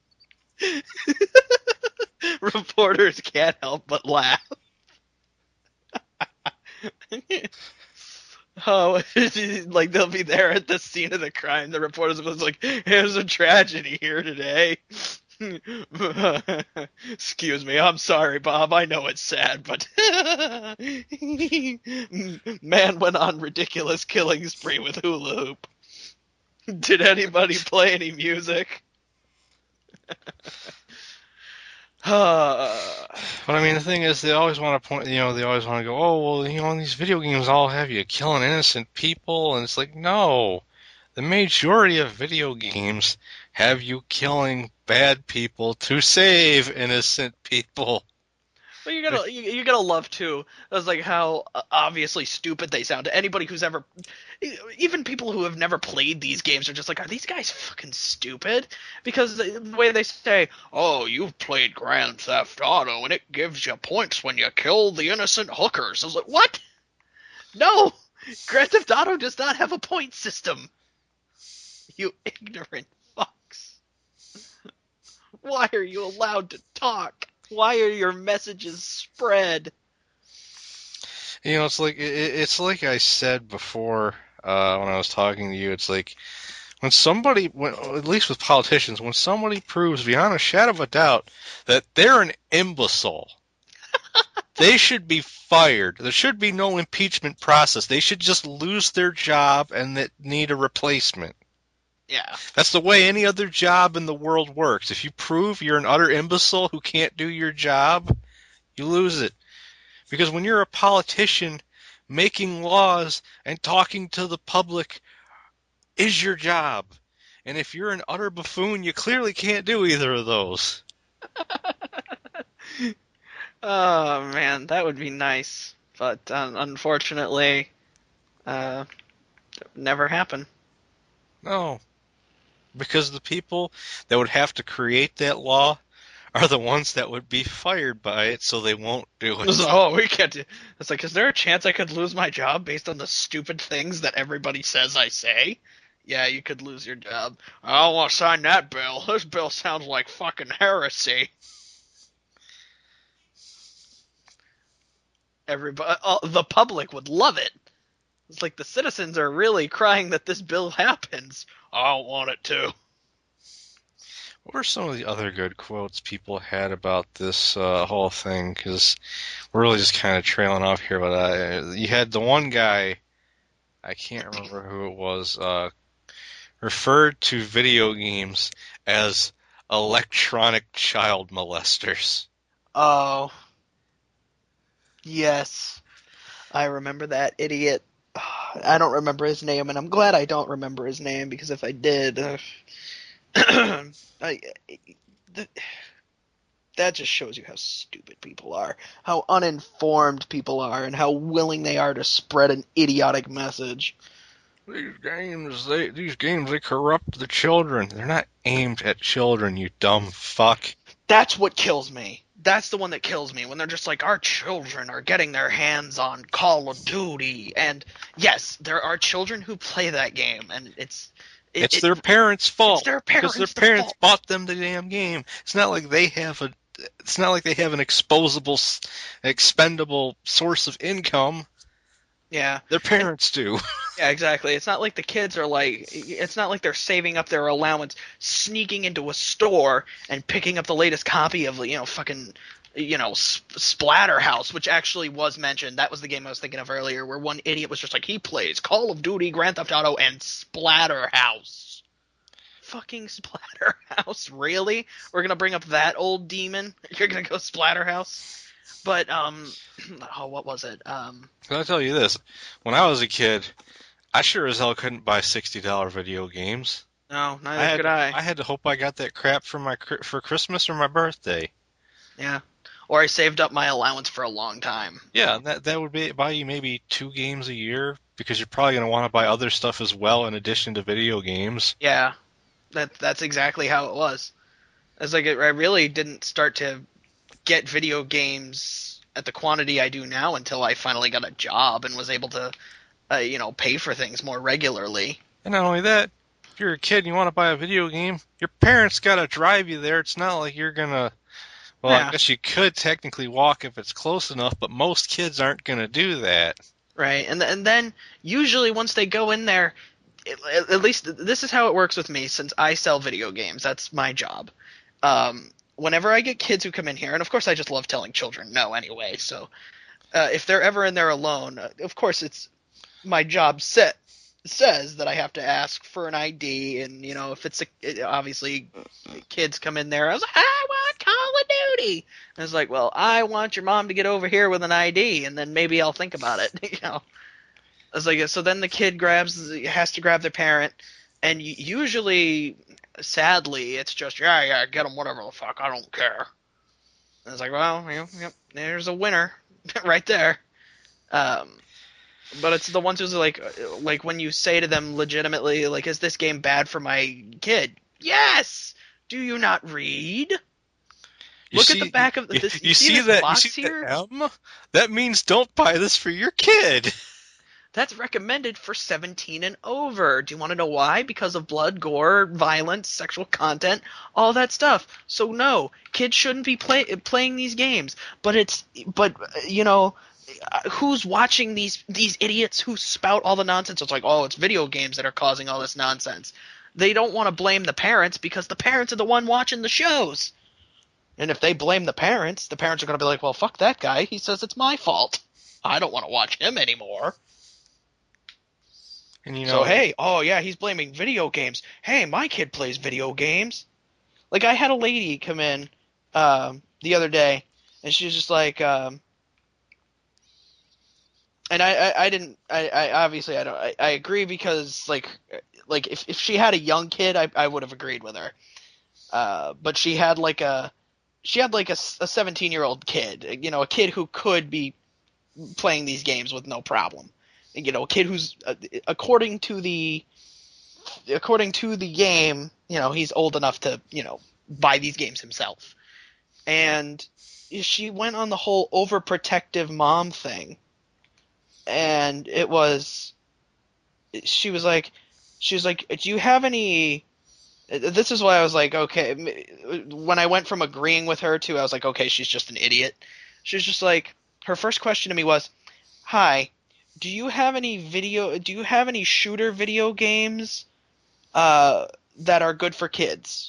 Reporters can't help but laugh. Oh, like they'll be there at the scene of the crime. The reporters was like, "There's a tragedy here today." Excuse me, I'm sorry, Bob. I know it's sad, but man went on ridiculous killing spree with hula hoop. Did anybody play any music? But I mean, the thing is, they always want to point, you know, they always want to go, oh, well, you know, these video games all have you killing innocent people, and it's like, no. The majority of video games have you killing bad people to save innocent people. Well, you're gonna you, you're gonna love too. That's like how obviously stupid they sound to anybody who's ever, even people who have never played these games are just like, are these guys fucking stupid? Because the, the way they say, oh, you've played Grand Theft Auto and it gives you points when you kill the innocent hookers. I was like, what? No, Grand Theft Auto does not have a point system. You ignorant fucks. Why are you allowed to talk? Why are your messages spread? You know, it's like it, it's like I said before uh, when I was talking to you. It's like when somebody, when, at least with politicians, when somebody proves beyond a shadow of a doubt that they're an imbecile, they should be fired. There should be no impeachment process. They should just lose their job and that need a replacement. Yeah. That's the way any other job in the world works. If you prove you're an utter imbecile who can't do your job, you lose it. Because when you're a politician, making laws and talking to the public is your job. And if you're an utter buffoon, you clearly can't do either of those. Oh, man, that would be nice. But um, unfortunately, uh, never happen. No. Because the people that would have to create that law are the ones that would be fired by it, so they won't do it. Oh, we can't do. It's like, is there a chance I could lose my job based on the stupid things that everybody says I say? Yeah, you could lose your job. I don't want to sign that bill. This bill sounds like fucking heresy. Everybody, uh, the public would love it. It's like the citizens are really crying that this bill happens. I don't want it to. What were some of the other good quotes people had about this uh, whole thing? Because we're really just kind of trailing off here. But uh, you had the one guy, I can't remember who it was, uh, referred to video games as electronic child molesters. Oh. Yes. I remember that idiot. I don't remember his name, and I'm glad I don't remember his name, because if I did... Uh, I, the, that just shows you how stupid people are, how uninformed people are, and how willing they are to spread an idiotic message. These games, they these games, they corrupt the children. They're not aimed at children, you dumb fuck. That's what kills me. That's the one that kills me, when they're just like, our children are getting their hands on Call of Duty, and yes, there are children who play that game, and it's... It, it's it, their parents' fault. It's their parents' because their parents fault. bought them the damn game. It's not like they have a. It's not like they have an exposable, expendable source of income. Yeah. Their parents do. Yeah, exactly. It's not like the kids are like, it's not like they're saving up their allowance, sneaking into a store and picking up the latest copy of, you know, fucking, you know, Sp- Splatterhouse, which actually was mentioned. That was the game I was thinking of earlier, where one idiot was just like, he plays Call of Duty, Grand Theft Auto, and Splatterhouse. Fucking Splatterhouse, really? We're gonna bring up that old demon? You're gonna go Splatterhouse? But, um, oh, what was it? Um, I'll tell you this: when I was a kid, I sure as hell couldn't buy sixty dollar video games. no, I neither had could I. I had to hope I got that crap for my for Christmas or my birthday. Yeah. Or I saved up my allowance for a long time. Yeah, that that would be buy you maybe two games a year because you're probably going to want to buy other stuff as well in addition to video games. Yeah, that that's exactly how it was. It's like it, I really didn't start to get video games at the quantity I do now until I finally got a job and was able to, uh, you know, pay for things more regularly. And not only that, if you're a kid and you want to buy a video game, your parents got to drive you there. It's not like you're going to well, Yeah. I guess you could technically walk if it's close enough, but most kids aren't going to do that. Right, and and then usually once they go in there, it, at least this is how it works with me since I sell video games. That's my job. Um, whenever I get kids who come in here, and of course I just love telling children no anyway. So uh, if they're ever in there alone, uh, of course it's my job set says that I have to ask for an I D, and you know if it's a, it, obviously kids come in there, I was like, I want Call of Duty. And it's like, well, I want your mom to get over here with an I D, and then maybe I'll think about it. You know, I was like, so then the kid grabs has to grab their parent, and usually, sadly, it's just yeah, yeah, get them whatever the fuck, I don't care. And it's like, well, you know, yep, there's a winner right there. Um, but it's the ones who's like, like when you say to them legitimately, like, is this game bad for my kid? Yes. Do you not read? You Look see, at the back of the. you, This, you you see, see this that? box You see here? that M? That means don't buy this for your kid. That's recommended for seventeen and over. Do you want to know why? Because of blood, gore, violence, sexual content, all that stuff. So no, kids shouldn't be play, playing these games. But it's, but you know, who's watching these these idiots who spout all the nonsense? It's like, oh, it's video games that are causing all this nonsense. They don't want to blame the parents because the parents are the one watching the shows. And if they blame the parents, the parents are going to be like, well, fuck that guy. He says it's my fault. I don't want to watch him anymore. And you know, So, hey, oh, yeah, he's blaming video games. Hey, my kid plays video games. Like, I had a lady come in um, the other day, and she was just like, um, and I, I, I didn't, I, I obviously, I don't, I, I agree because, like, like if, if she had a young kid, I, I would have agreed with her. Uh, but she had, like, a, she had, like, a seventeen-year-old kid, you know, a kid who could be playing these games with no problem. You know, a kid who's, uh, according to the, according to the game, you know, he's old enough to, you know, buy these games himself. And she went on the whole overprotective mom thing. And it was, she was like, she was like, do you have any, this is why I was like, okay, when I went from agreeing with her to, I was like, okay, she's just an idiot. She was just like, her first question to me was, hi, do you have any video, do you have any shooter video games uh, that are good for kids?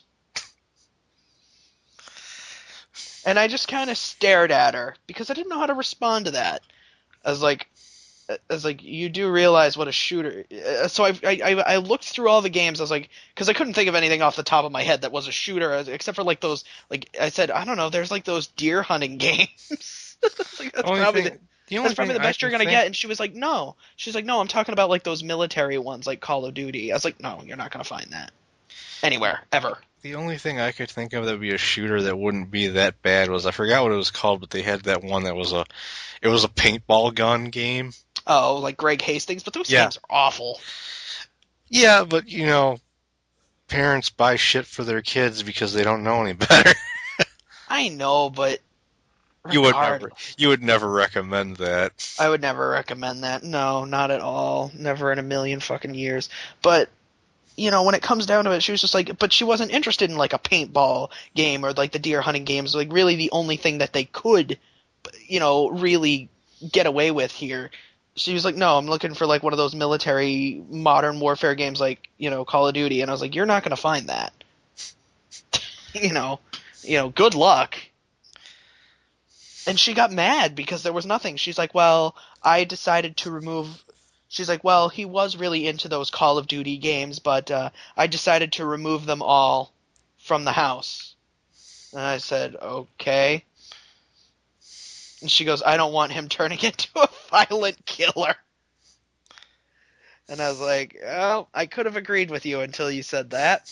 And I just kind of stared at her because I didn't know how to respond to that. I was like, I was like, you do realize what a shooter. So I, I, I looked through all the games. I was like, because I couldn't think of anything off the top of my head that was a shooter, except for like those. Like I said, I don't know. There's like those deer hunting games. Like, that's only probably thing, the, the only that's probably thing the best I you're gonna think, get. And she was like, no. She's like, no. I'm talking about like those military ones, like Call of Duty. I was like, no, you're not gonna find that anywhere ever. The only thing I could think of that would be a shooter that wouldn't be that bad was I forgot what it was called, but they had that one that was a, it was a paintball gun game. Oh, like Greg Hastings, but those Yeah. games are awful. Yeah, but you know, parents buy shit for their kids because they don't know any better. I know, but You would never, regardless. you would never recommend that. I would never recommend that. No, not at all. Never in a million fucking years. But, you know, when it comes down to it, she was just like, but she wasn't interested in like a paintball game or like the deer hunting games. Like really the only thing that they could, you know, really get away with here she was like, no, I'm looking for like one of those military modern warfare games like, you know, Call of Duty. And I was like, you're not going to find that. you know, you know, good luck. And she got mad because there was nothing. She's like, well, I decided to remove. She's like, well, he was really into those Call of Duty games, but uh, I decided to remove them all from the house. And I said, okay. And she goes, I don't want him turning into a violent killer. And I was like, oh, I could have agreed with you until you said that.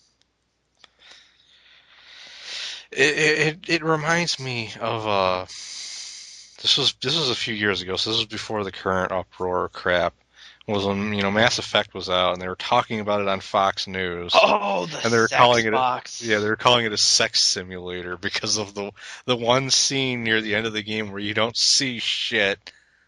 It it, it reminds me of uh, this was this was a few years ago, so this was before the current uproar crap. Was when you know Mass Effect was out, and they were talking about it on Fox News. Oh, the and they were sex calling box. it a, yeah, they were calling it a sex simulator because of the the one scene near the end of the game where you don't see shit,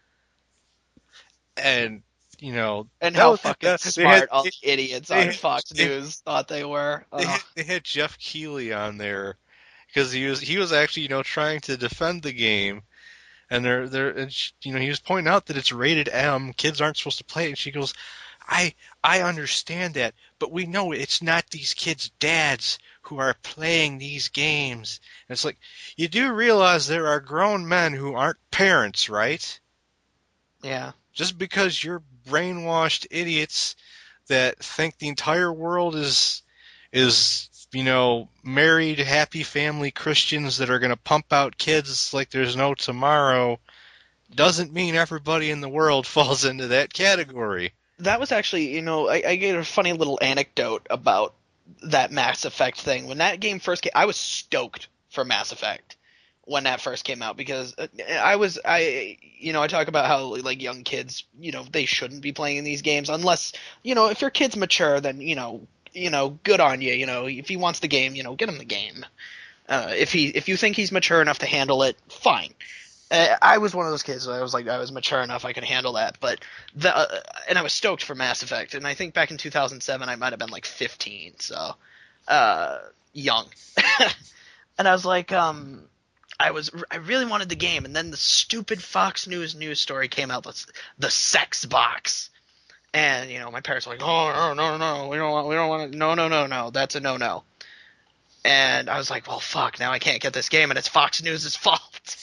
and you know, and how was, fucking that, smart had, all the idiots they, on Fox they, News thought they were. They had, they had Jeff Keighley on there because he was he was actually you know trying to defend the game. And they're they're you know he was pointing out that it's rated M, kids aren't supposed to play it, and she goes, I I understand that, but we know it's not these kids' dads who are playing these games. And it's like, you do realize there are grown men who aren't parents, right? Yeah. Just because you're brainwashed idiots that think the entire world is is you know, married, happy family Christians that are going to pump out kids like there's no tomorrow doesn't mean everybody in the world falls into that category. That was actually, you know, I, I get a funny little anecdote about that Mass Effect thing. When that game first came, I was stoked for Mass Effect when that first came out because I was, I, you know, I talk about how, like, young kids, you know, they shouldn't be playing these games unless, you know, if your kid's mature, then, you know, you know, good on you. You know, if he wants the game, you know, get him the game. Uh, if he, if you think he's mature enough to handle it, fine. Uh, I was one of those kids. I was like, I was mature enough, I could handle that. But the, uh, and I was stoked for Mass Effect. And I think back in two thousand seven, I might have been like fifteen, so uh, young. And I was like, um, I was, I really wanted the game. And then the stupid Fox News news story came out. The, the sex box. And, you know, my parents were like, oh, no, no, no, we don't want, we don't want to, no, no, no, no, that's a no-no. And I was like, well, fuck, now I can't get this game, and it's Fox News' fault.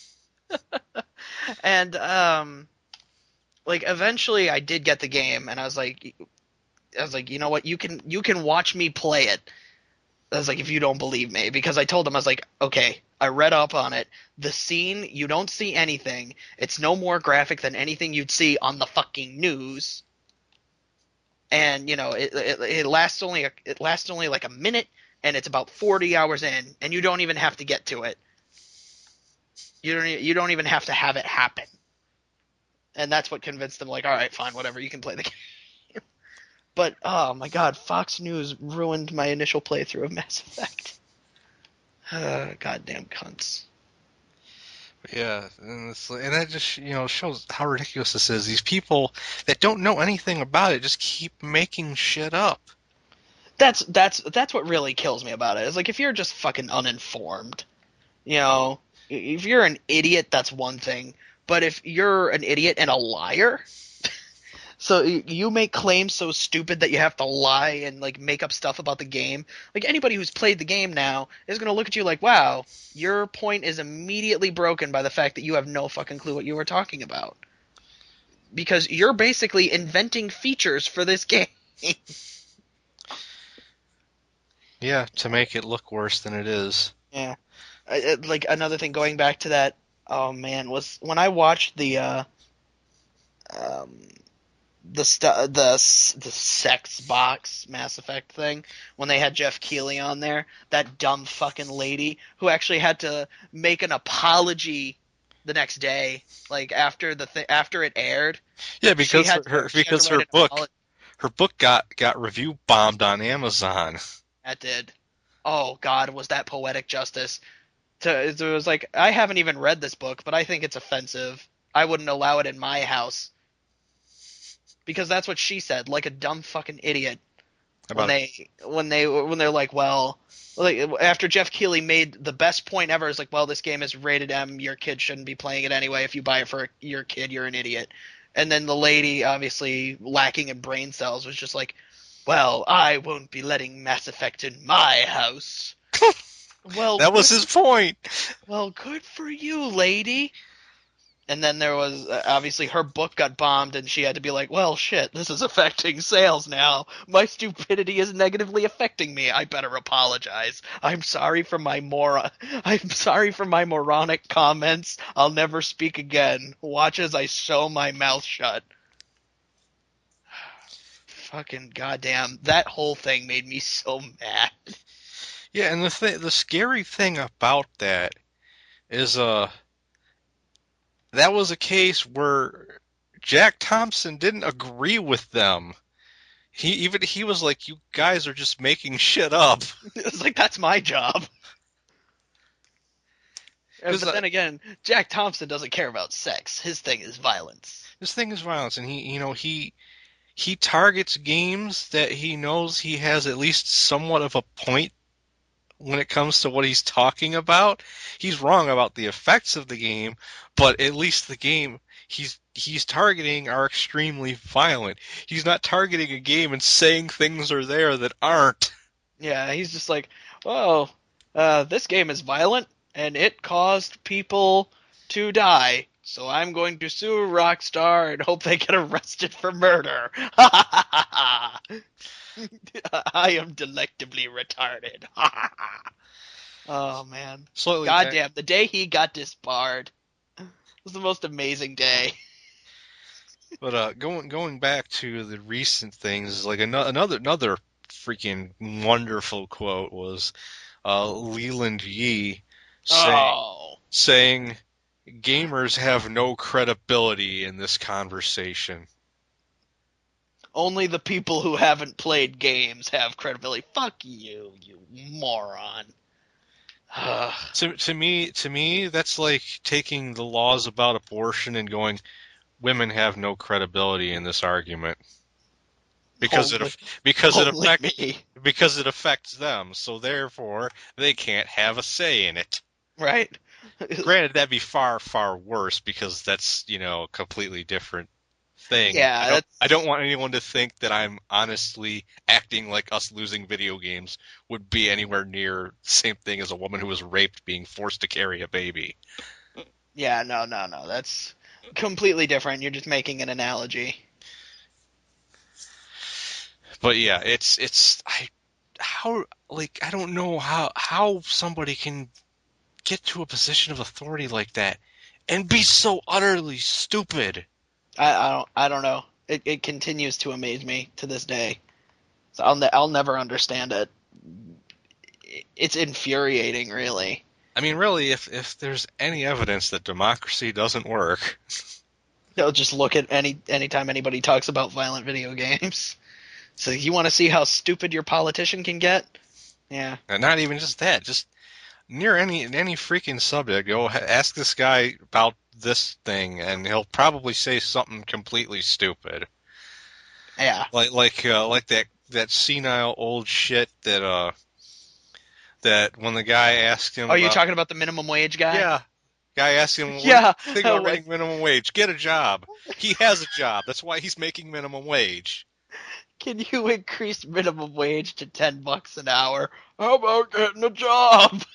and, um, like, eventually I did get the game, and I was like, I was like, you know what, you can, you can watch me play it. I was like, if you don't believe me, because I told them, I was like, okay, I read up on it. The scene, you don't see anything. It's no more graphic than anything you'd see on the fucking news. And, you know, it, it, it lasts only a, it lasts only like a minute, and it's about forty hours in, and you don't even have to get to it. You don't you don't even have to have it happen. And that's what convinced them, like, all right, fine, whatever, you can play the game. But, oh my god, Fox News ruined my initial playthrough of Mass Effect. Uh, goddamn cunts. Yeah, and, it's, and that just you know shows how ridiculous this is. These people that don't know anything about it just keep making shit up. That's that's that's what really kills me about it. It's like if you're just fucking uninformed, you know, if you're an idiot, that's one thing. But if you're an idiot and a liar, so you make claims so stupid that you have to lie and like make up stuff about the game. Like anybody who's played the game now is going to look at you like, wow, your point is immediately broken by the fact that you have no fucking clue what you were talking about. Because you're basically inventing features for this game. Yeah, to make it look worse than it is. Yeah. I, like another thing going back to that, oh man, was when I watched the uh um the stu- the the sex box Mass Effect thing when they had Jeff Keighley on there, that dumb fucking lady who actually had to make an apology the next day, like after the th- after it aired. Yeah, because to, her because her book apology. her book got got review bombed on Amazon. That did. Oh god, was that poetic justice? To it was like, I haven't even read this book, but I think it's offensive. I wouldn't allow it in my house. Because that's what she said, like a dumb fucking idiot. About when they when they when they're like, well, like after Jeff Keighley made the best point ever, is like, well, this game is rated M, your kid shouldn't be playing it anyway. If you buy it for your kid, you're an idiot. And then the lady, obviously lacking in brain cells, was just like, well, I won't be letting Mass Effect in my house. Well, That was good, his point. well, good for you, lady. And then there was, uh, obviously, her book got bombed, and she had to be like, well, shit, this is affecting sales now. My stupidity is negatively affecting me. I better apologize. I'm sorry for my mor- I'm sorry for my moronic comments. I'll never speak again. Watch as I sew my mouth shut. Fucking goddamn. That whole thing made me so mad. Yeah, and the th- the scary thing about that is, uh, that was a case where Jack Thompson didn't agree with them. He even he was like, "You guys are just making shit up." It's like, that's my job. And, 'Cause but uh, then again, Jack Thompson doesn't care about sex. His thing is violence. this thing is violence, and he, you know, he he targets games that he knows he has at least somewhat of a point when it comes to what he's talking about. He's wrong about the effects of the game, but at least the game he's he's targeting are extremely violent. He's not targeting a game and saying things are there that aren't. Yeah, he's just like, oh, uh, this game is violent, and it caused people to die. So I'm going to sue Rockstar and hope they get arrested for murder. I am delectably retarded. Oh, man. Slightly ta- Goddamn, the day he got disbarred was the most amazing day. But uh, going going back to the recent things, is like ano- another another freaking wonderful quote was uh, Leland Yee saying Oh. saying gamers have no credibility in this conversation. Only the people who haven't played games have credibility. Fuck you, you moron. To to me to me that's like taking the laws about abortion and going, women have no credibility in this argument because Only, it because it only affects me. because it affects them, so therefore they can't have a say in it. Right? Granted, that'd be far far worse because that's, you know, a completely different thing. Yeah, I don't that's, I don't want anyone to think that I'm honestly acting like us losing video games would be anywhere near the same thing as a woman who was raped being forced to carry a baby. yeah, no, no, no. That's completely different. You're just making an analogy. But yeah, it's it's I how like I don't know how how somebody can get to a position of authority like that and be so utterly stupid. I, I don't, I don't know. It, it continues to amaze me to this day. So I'll, ne- I'll never understand it. It's infuriating, really. I mean, really, if if there's any evidence that democracy doesn't work, They'll just look at any anytime anybody talks about violent video games. So you want to see how stupid your politician can get? Yeah. and not even just that, just near any any freaking subject, go ask this guy about this thing, and he'll probably say something completely stupid, Yeah. like like uh, like that that senile old shit that uh that when the guy asked him, Are you about, talking about the minimum wage guy? yeah, guy asked him, what Yeah. do you think about making minimum wage? Get a job. He has a job. That's why he's making minimum wage. Can you increase minimum wage to ten bucks an hour? How about getting a job?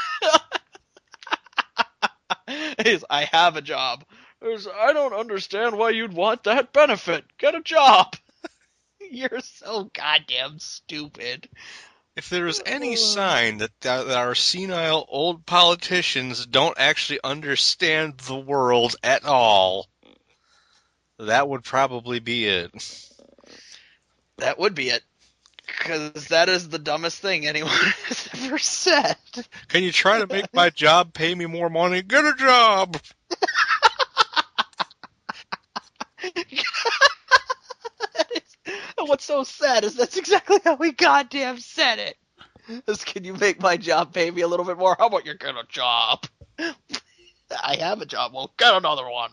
He's, I have a job. He's, I don't understand why you'd want that benefit. Get a job. You're so goddamn stupid. If there is any sign that, that our senile old politicians don't actually understand the world at all, that would probably be it. That would be it. Because that is the dumbest thing anyone has ever said. Can you try to make my job pay me more money? Get a job! What's so sad is that's exactly how he goddamn said it. Is, can you make my job pay me a little bit more? How about you get a job? I have a job. Well, get another one.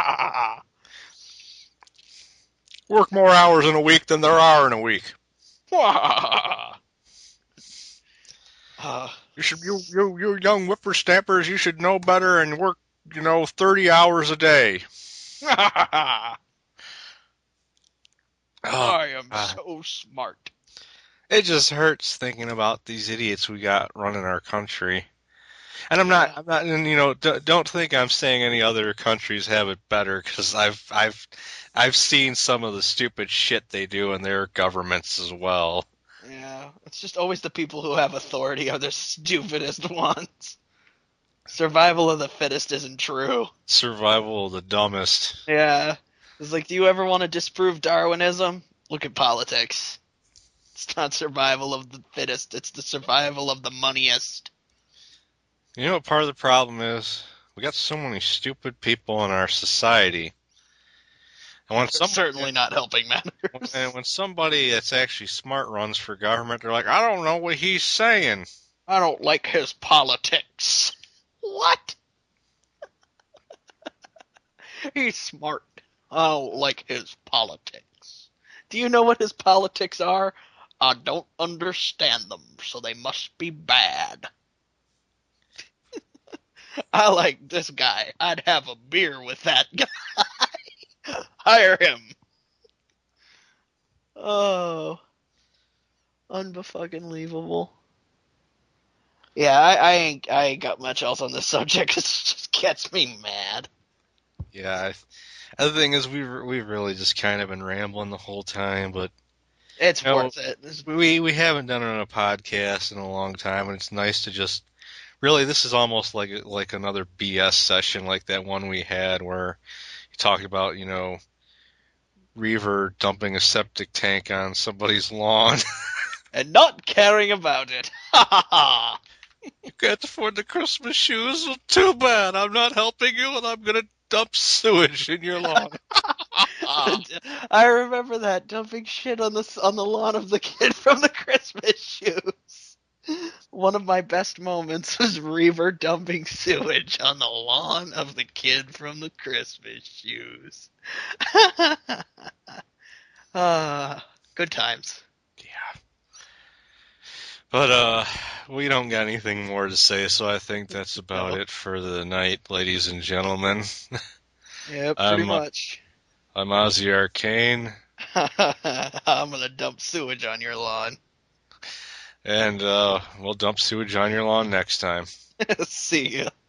Work more hours in a week than there are in a week. uh, You should, you, you, you young whippersnappers, you should know better and work, you know, thirty hours a day. Oh, I am God. so smart. It just hurts thinking about these idiots we got running our country. And I'm not, Yeah. I'm not, and, you know, d- don't think I'm saying any other countries have it better, because I've, I've, I've seen some of the stupid shit they do in their governments as well. Yeah. It's just always the people who have authority are the stupidest ones. Survival of the fittest isn't true. Survival of the dumbest. Yeah. It's like, do you ever want to disprove Darwinism? Look at politics. It's not survival of the fittest, it's the survival of the moneyest. You know what part of the problem is? We got so many stupid people in our society. And when They're somebody, certainly not helping matters. when, when somebody that's actually smart runs for government, they're like, I don't know what he's saying. I don't like his politics. What? He's smart. I don't like his politics. Do you know what his politics are? I don't understand them, so they must be bad. I like this guy. I'd have a beer with that guy. Hire him. Oh, unbefucking-leavable. Yeah, I, I ain't I ain't got much else on this subject. It just gets me mad. Yeah. I, the thing is, we've we've really just kind of been rambling the whole time, but It's you know, worth it. It's, we we haven't done it on a podcast in a long time, and it's nice to just really. This is almost like like another B S session, like that one we had where you talked about, you know, Reaver dumping a septic tank on somebody's lawn. and not caring about it. Ha ha ha. You can't afford the Christmas shoes? Well, too bad. I'm not helping you, and I'm gonna dump sewage in your lawn. I remember that dumping shit on the on the lawn of the kid from the Christmas shoes. One of my best moments was Reaver dumping sewage on the lawn of the kid from the Christmas shoes. Ah, good times. Yeah. But uh, we don't got anything more to say, so I think that's about No. it for the night, ladies and gentlemen. Yeah, pretty I'm uh, much. I'm Ozzy Arcane, I'm gonna dump sewage on your lawn. and uh, we'll dump sewage on your lawn next time. See ya.